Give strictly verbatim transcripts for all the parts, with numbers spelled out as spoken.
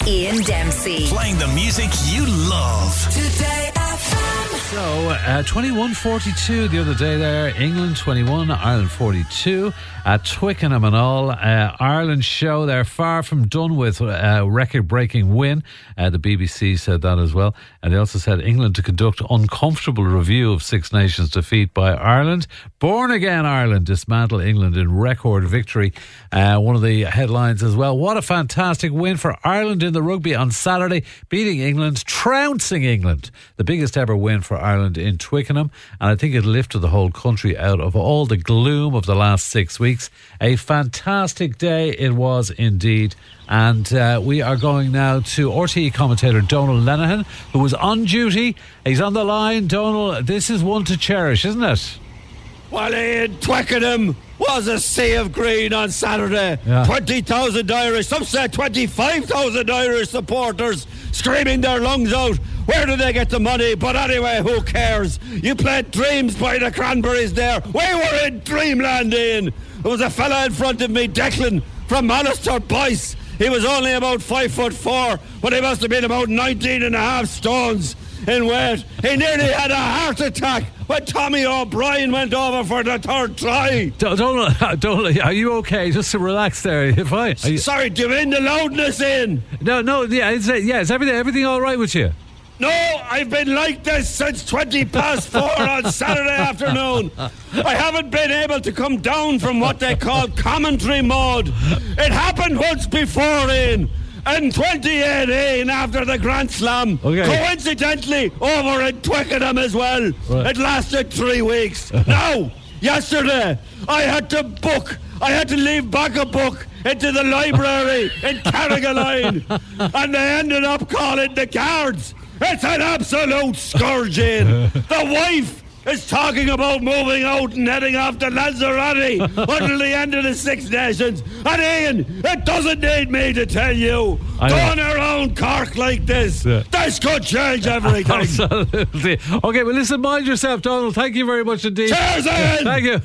Ian Dempsey. Playing the music you love. Today F M. So, uh, twenty-one forty-two the other day there. England twenty-one, Ireland forty-two. At Twickenham and all. Uh, Ireland show they're far from done with a uh, record-breaking win. Uh, the B B C said that as well. And they also said England to conduct uncomfortable review of Six Nations defeat by Ireland. Born again Ireland dismantle England in record victory. Uh, one of the headlines as well. What a fantastic win for Ireland in the rugby on Saturday, beating England, trouncing England. The biggest ever win for Ireland in Twickenham. And I think it lifted the whole country out of all the gloom of the last six weeks. A fantastic day it was indeed. And uh, we are going now to R T E commentator Donal Lenihan, who was on duty. He's on the line. Donal, this is one to cherish, isn't it? Well, Ian, Twickenham was a sea of green on Saturday. Yeah. twenty thousand Irish, some say twenty-five thousand Irish supporters screaming their lungs out. Where do they get the money? But anyway, who cares? You played Dreams by the Cranberries there. We were in dreamland, Ian. There was a fella in front of me, Declan, from Alistair Boyce. He was only about five foot four, but he must have been about nineteen and a half stones in weight. He nearly had a heart attack when Tommy O'Brien went over for the third try. Donal, Donal, are you okay? Just to relax there. If I, you... Sorry, do you mean the loudness, in? No, no, yeah, is, yeah, is everything, everything all right with you? No, I've been like this since twenty past four on Saturday afternoon. I haven't been able to come down from what they call commentary mode. It happened once before, in in twenty eighteen after the Grand Slam. Okay. Coincidentally, over in Twickenham as well. Right. It lasted three weeks. Now, yesterday, I had to book, I had to leave back a book into the library in Carrigaline, and they ended up calling the Cards. It's an absolute scourging. The wife is talking about moving out and heading off to Lanzarote until the end of the Six Nations. And Ian, it doesn't need me to tell you, going around Cork like this, yeah. This could change everything. Absolutely. Okay, well listen, mind yourself, Donal. Thank you very much indeed. Cheers, Ian. Thank you.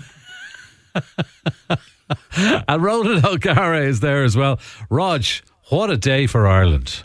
And Ronan O'Gara is there as well. Rog, what a day for Ireland.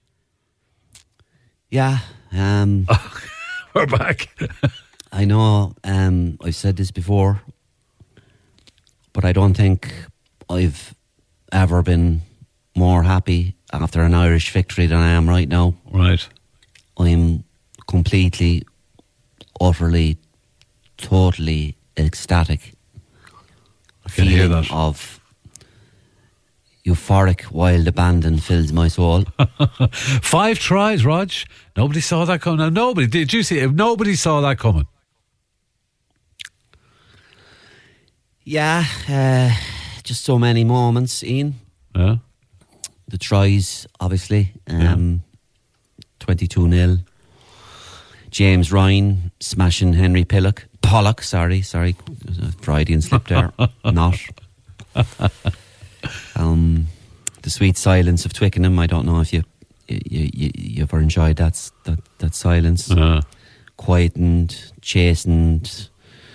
Yeah, um, we're back. I know um, I've said this before, but I don't think I've ever been more happy after an Irish victory than I am right now. Right. I'm completely, utterly, totally ecstatic. I can hear that. Of euphoric, wild abandon fills my soul. Five tries, Rog. Nobody saw that coming. Now, nobody, did you see it? Nobody saw that coming. Yeah, uh, just so many moments, Ian. Yeah. The tries, obviously. Um, yeah. twenty-two nil. James Ryan smashing Henry Pillock. Pollock, sorry, sorry. There's a Freudian slip there. Not. Um, the sweet silence of Twickenham. I don't know if you you, you, you ever enjoyed that that, that silence. Uh. Quietened, chastened.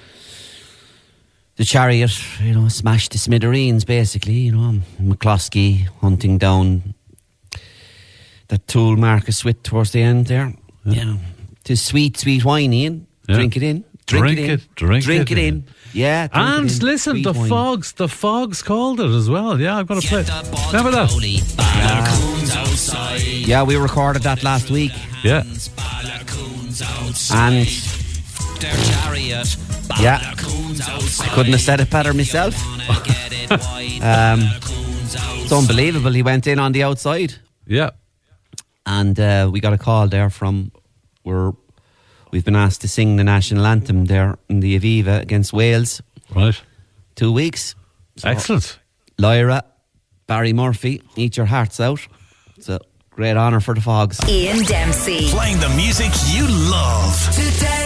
The Chariot, you know, smashed to smithereens, basically. You know, McCloskey hunting down that tool Marcus Witt towards the end there. Yeah, you know, to sweet, sweet wine, Ian. Yeah. Drink it in. Drink, drink it, in. it. Drink, drink it, it in. in. Yeah, and it in. listen, Sweet the wine. Fogs, the Fogs called it as well. Yeah, I'm going to play. Remember that? Yeah. yeah, we recorded that last week. Yeah. And yeah, I couldn't have said it better myself. um, it's unbelievable. He went in on the outside. Yeah. And uh, we got a call there from where we've been asked to sing the national anthem there in the Aviva against Wales. Right. Two weeks. So excellent. Lyra, Barry Murphy, eat your hearts out. It's a great honour for the Fogs. Ian Dempsey. Playing the music you love. Today